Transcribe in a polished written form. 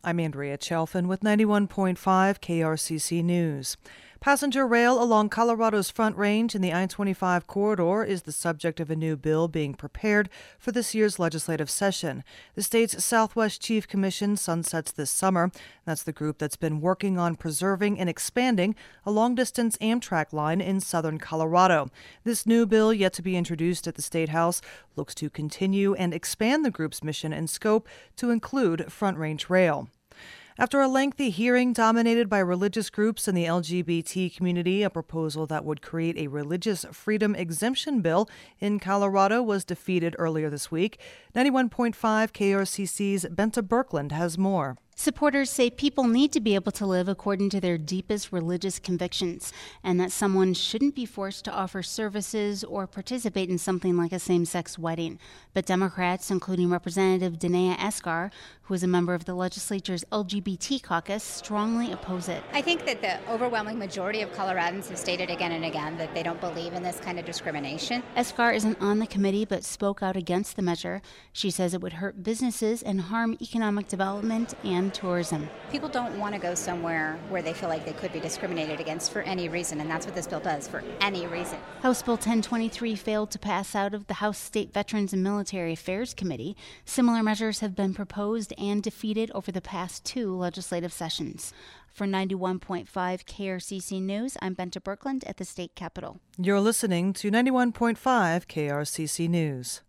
I'm Andrea Chalfin with 91.5 KRCC News. Passenger rail along Colorado's Front Range in the I-25 corridor is the subject of a new bill being prepared for this year's legislative session. The state's Southwest Chief Commission sunsets this summer. That's the group that's been working on preserving and expanding a long-distance Amtrak line in southern Colorado. This new bill, yet to be introduced at the State House, looks to continue and expand the group's mission and scope to include Front Range Rail. After a lengthy hearing dominated by religious groups in the LGBT community, a proposal that would create a religious freedom exemption bill in Colorado was defeated earlier this week. 91.5 KRCC's Benta Birkeland has more. Supporters say people need to be able to live according to their deepest religious convictions, and that someone shouldn't be forced to offer services or participate in something like a same-sex wedding. But Democrats, including Representative Danae Escar, who is a member of the legislature's LGBT caucus, strongly oppose it. I think that the overwhelming majority of Coloradans have stated again and again that they don't believe in this kind of discrimination. Escar isn't on the committee but spoke out against the measure. She says it would hurt businesses and harm economic development and tourism. People don't want to go somewhere where they feel like they could be discriminated against for any reason, and that's what this bill does, for any reason. House Bill 1023 failed to pass out of the House State Veterans and Military Affairs Committee. Similar measures have been proposed and defeated over the past two legislative sessions. For 91.5 KRCC News, I'm Benta Birkeland at the state capitol. You're listening to 91.5 KRCC News.